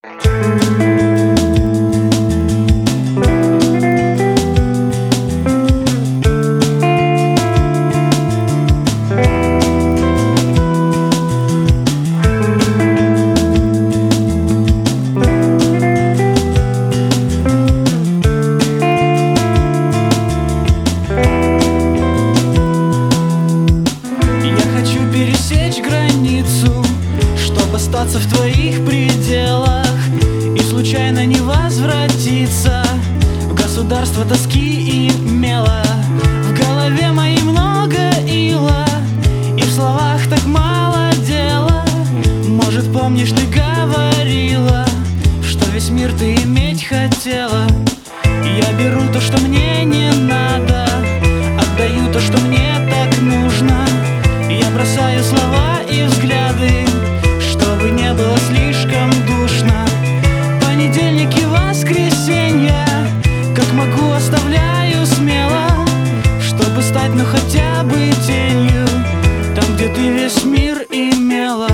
Пересечь границу, чтобы остаться в твоих пределах и случайно не возвратиться в государство тоски и мела. В голове моей много ила, и в словах так мало дела. Может, помнишь, ты говорила, что весь мир ты иметь хотела. Я беру то, что мне не надо, отдаю то, что мне так нужно. Я бросаю слова и взгляды, чтобы не было слишком душно. Понедельник и воскресенье, как могу, оставляю смело, чтобы стать, ну хотя бы тенью, там, где ты весь мир имела.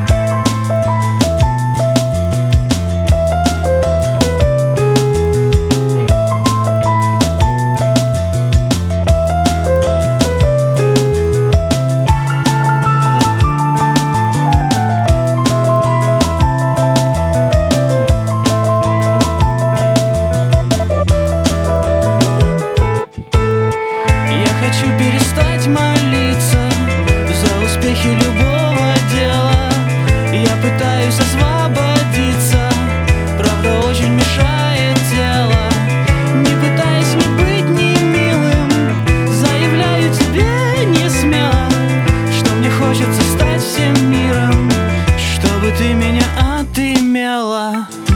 Хочу перестать молиться за успехи любого дела. Я пытаюсь освободиться, правда очень мешает тело. Не пытаясь ни быть, ни милым, заявляю тебе не смело, что мне хочется стать всем миром, чтобы ты меня отымела.